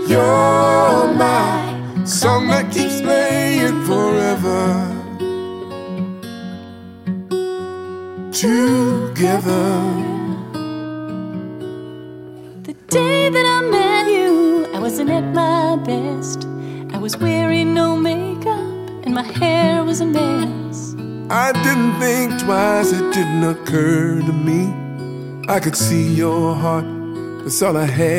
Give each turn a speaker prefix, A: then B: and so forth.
A: You're my song that keeps playing forever. Together.
B: The day that I met you, I wasn't at my best. I was wearing no makeup and my hair was a mess.
A: I didn't think twice, it didn't occur to me I could see your heart, that's all I had.